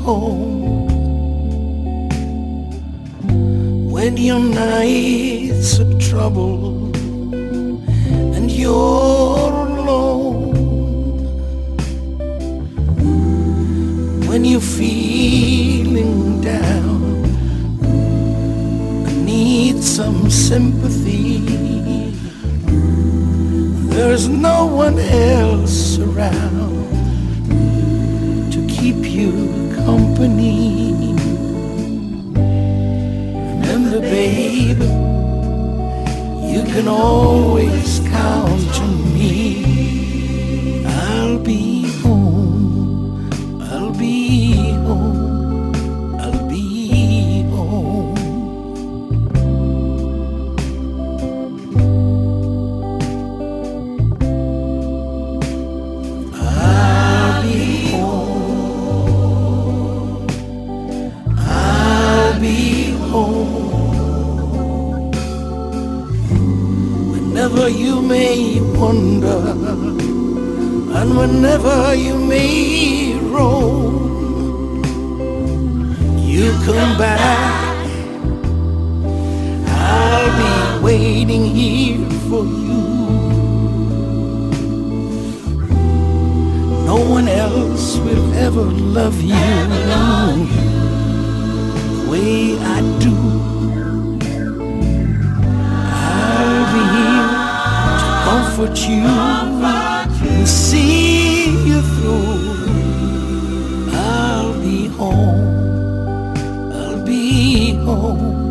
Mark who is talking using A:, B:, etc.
A: home. When your nights are troubled and you're alone, when you're feeling down and need some sympathy, there's no one else around to keep you company. Remember, babe, you can always count on me. I'll be home, I'll be home, I'll be home. I'll be home, I'll be home. Whenever you may wander, and whenever you may roam, you come back, I'll be waiting here for you. No one else will ever love you the way I do. Comfort you and see you through. I'll be home, I'll be home.